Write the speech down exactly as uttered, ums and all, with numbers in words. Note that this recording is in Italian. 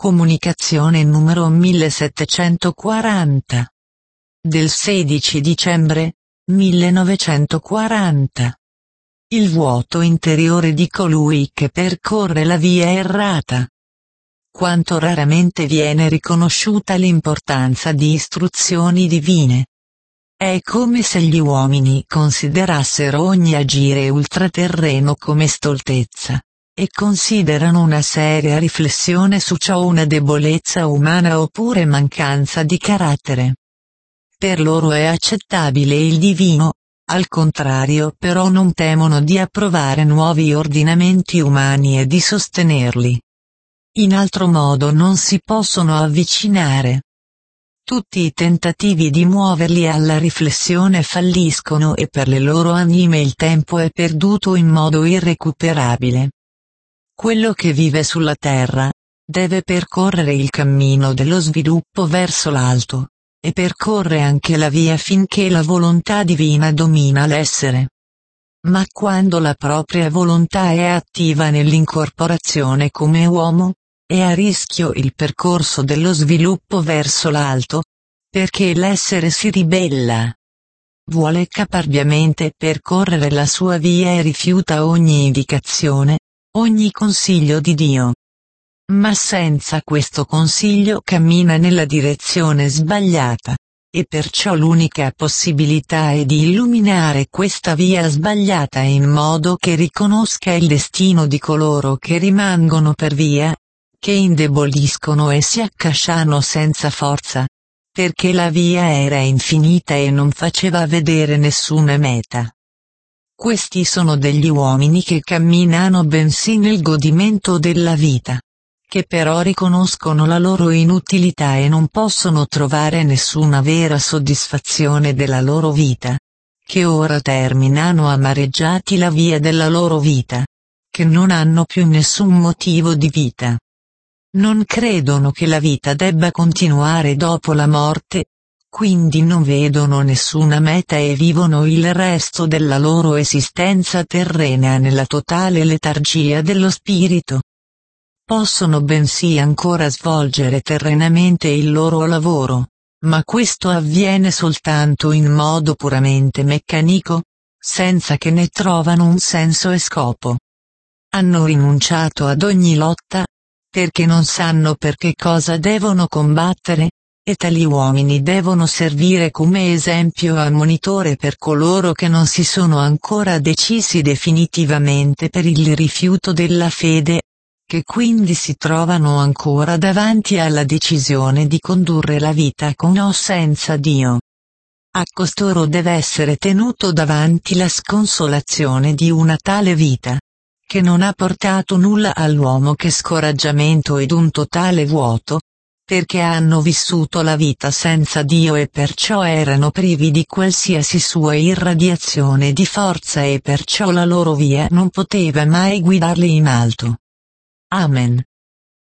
Comunicazione numero millesettecentoquaranta. Del sedici dicembre, millenovecentoquaranta. Il vuoto interiore di colui che percorre la via errata. Quanto raramente viene riconosciuta l'importanza di istruzioni divine. È come se gli uomini considerassero ogni agire ultraterreno come stoltezza, e considerano una seria riflessione su ciò una debolezza umana oppure mancanza di carattere. Per loro è accettabile il divino, al contrario però non temono di approvare nuovi ordinamenti umani e di sostenerli. In altro modo non si possono avvicinare. Tutti i tentativi di muoverli alla riflessione falliscono e per le loro anime il tempo è perduto in modo irrecuperabile. Quello che vive sulla terra, deve percorrere il cammino dello sviluppo verso l'alto, e percorre anche la via finché la volontà divina domina l'essere. Ma quando la propria volontà è attiva nell'incorporazione come uomo, è a rischio il percorso dello sviluppo verso l'alto, perché l'essere si ribella. Vuole caparbiamente percorrere la sua via e rifiuta ogni indicazione, ogni consiglio di Dio. Ma senza questo consiglio cammina nella direzione sbagliata, e perciò l'unica possibilità è di illuminare questa via sbagliata in modo che riconosca il destino di coloro che rimangono per via, che indeboliscono e si accasciano senza forza, perché la via era infinita e non faceva vedere nessuna meta. Questi sono degli uomini che camminano bensì nel godimento della vita, che però riconoscono la loro inutilità e non possono trovare nessuna vera soddisfazione della loro vita, che ora terminano amareggiati la via della loro vita, che non hanno più nessun motivo di vita. Non credono che la vita debba continuare dopo la morte, quindi non vedono nessuna meta e vivono il resto della loro esistenza terrena nella totale letargia dello spirito. Possono bensì ancora svolgere terrenamente il loro lavoro, ma questo avviene soltanto in modo puramente meccanico, senza che ne trovano un senso e scopo. Hanno rinunciato ad ogni lotta, perché non sanno per che cosa devono combattere, e tali uomini devono servire come esempio ammonitore per coloro che non si sono ancora decisi definitivamente per il rifiuto della fede, che quindi si trovano ancora davanti alla decisione di condurre la vita con o senza Dio. A costoro deve essere tenuto davanti la sconsolazione di una tale vita, che non ha portato nulla all'uomo che scoraggiamento ed un totale vuoto, perché hanno vissuto la vita senza Dio e perciò erano privi di qualsiasi sua irradiazione di forza e perciò la loro via non poteva mai guidarli in alto. Amen.